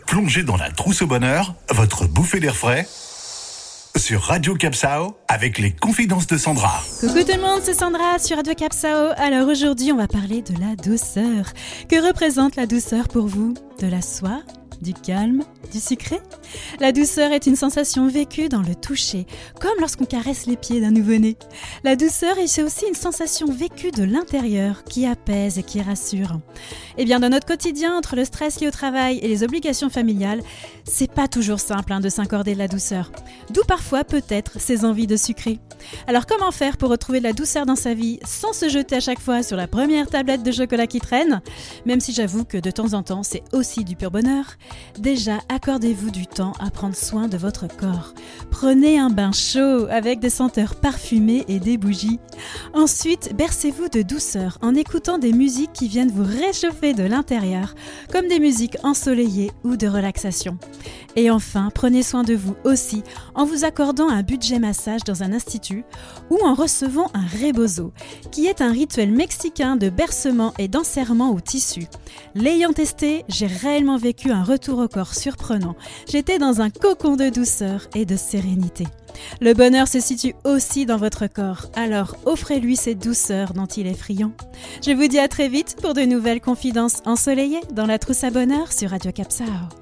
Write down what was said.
Plongez dans la trousse au bonheur, votre bouffée d'air frais, sur Radio Capsao, avec les confidences de Sandra. Coucou tout le monde, c'est Sandra sur Radio Capsao. Alors aujourd'hui, on va parler de la douceur. Que représente la douceur pour vous? De la soie? Du calme, du sucré? La douceur est une sensation vécue dans le toucher, comme lorsqu'on caresse les pieds d'un nouveau-né. La douceur est aussi une sensation vécue de l'intérieur, qui apaise et qui rassure. Eh bien, dans notre quotidien, entre le stress lié au travail et les obligations familiales, c'est pas toujours simple de s'accorder de la douceur. D'où parfois, peut-être, ces envies de sucrer. Alors comment faire pour retrouver de la douceur dans sa vie sans se jeter à chaque fois sur la première tablette de chocolat qui traîne? Même si j'avoue que de temps en temps, c'est aussi du pur bonheur. Déjà, accordez-vous du temps à prendre soin de votre corps. Prenez un bain chaud avec des senteurs parfumées et des bougies. Ensuite, bercez-vous de douceur en écoutant des musiques qui viennent vous réchauffer de l'intérieur, comme des musiques ensoleillées ou de relaxation. Et enfin, prenez soin de vous aussi en vous accordant un budget massage dans un institut ou en recevant un rebozo, qui est un rituel mexicain de bercement et d'enserrement au tissu. L'ayant testé, j'ai réellement vécu un retour au corps surprenant. J'étais dans un cocon de douceur et de sérénité. Le bonheur se situe aussi dans votre corps, alors offrez-lui cette douceur dont il est friand. Je vous dis à très vite pour de nouvelles confidences ensoleillées dans la trousse à bonheur sur Radio Capsao.